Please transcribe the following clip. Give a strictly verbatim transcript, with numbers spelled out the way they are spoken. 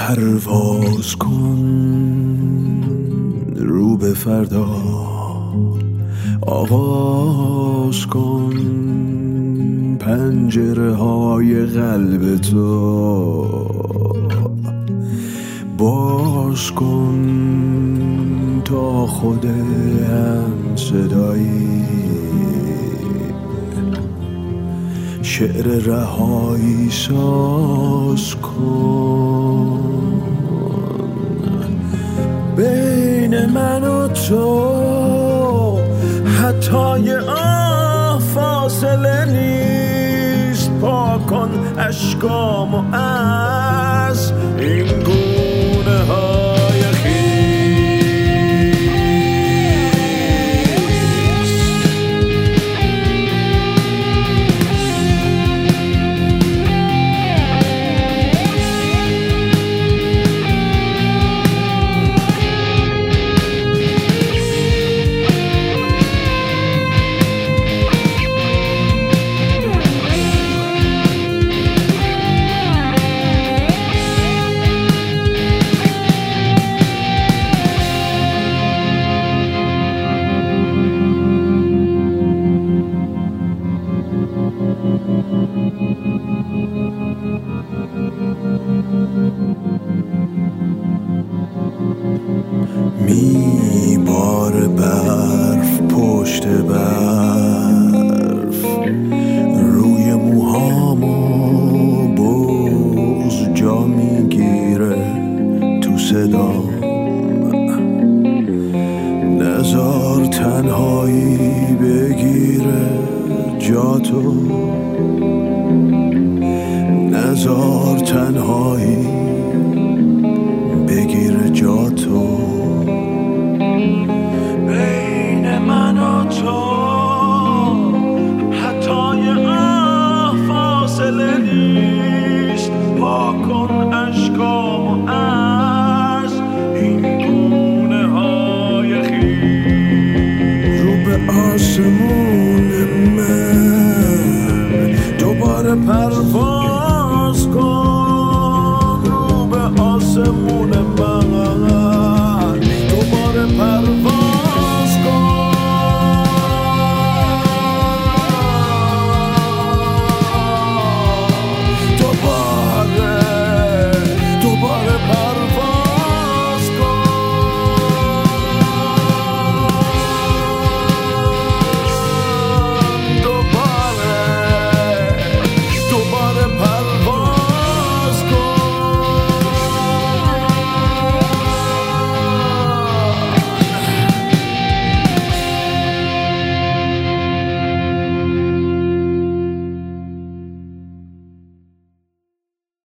پرواز کن رو به فردا، آغاز کن پنجره های قلب تو، باز کن تا خود هم صدایی، شعر رهایی ساز کن. بین من و تو حتی آه فاصله نیست، پاک کن اشکامو از این گونه های خیس. می بار برف پشت برف روی موهامو، بغض جا میگیره تو صدام. نزار تنهایی بگیره جاتو، نزار تنهایی